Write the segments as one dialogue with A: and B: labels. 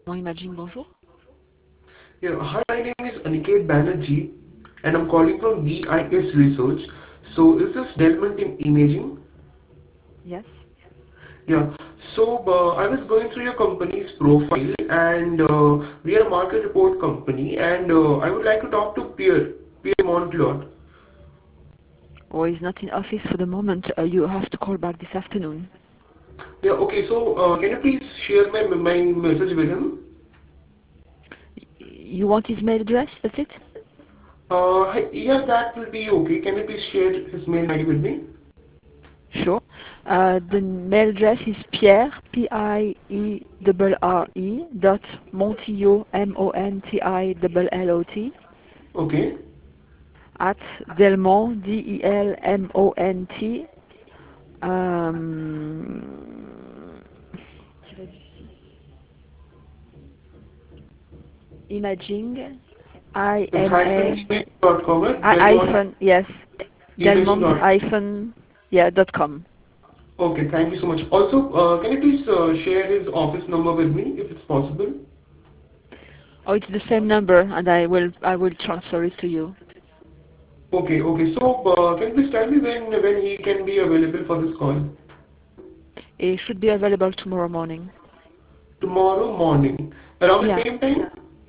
A: Imaging, bonjour.
B: Yeah, hi, my name is Aniket Banerjee and I'm calling from VIS Research. So is this Delmont in Imaging?
A: Yes.
B: Yeah, so I was going through your company's profile and we are a market report company and I would like to talk to Pierre Montclair.
A: Oh, he's not in office for the moment. You have to call back this afternoon.
B: Yeah, okay, so can you please share my message with him?
A: You want his mail address? That's it?
B: Yeah, that will be okay. Can you please share his mail ID with me?
A: Sure. The mail address is Pierre, Pierre, dot Montillo, Montilot,
B: Okay.
A: at Delmont, Delmont, tiré du six, imaging,
B: It's hyphen
A: IMA,
B: imaging.com, right? Delmont
A: yes,
B: Imaging.
A: Delmont yeah, .com.
B: Okay, thank you so much. Also, can you please share his office number with me if it's possible?
A: Oh, it's the same number, and I will transfer it to you.
B: Okay, okay. So, can you please tell me when he can be available for this call?
A: It should be available tomorrow morning.
B: Tomorrow morning, around the
A: Yeah.
B: same time,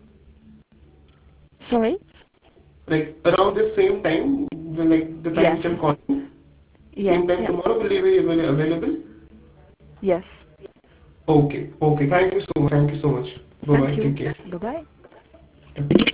A: Sorry?
B: like around the same time, like the time
A: Yes.
B: which I'm calling,
A: Yeah.
B: same time
A: Yeah.
B: tomorrow will he be available?
A: Yes.
B: Okay, okay. Thank you so much. Thank you so much. Bye
A: Thank
B: bye.
A: you.
B: Take care.
A: Bye bye.
B: Yeah.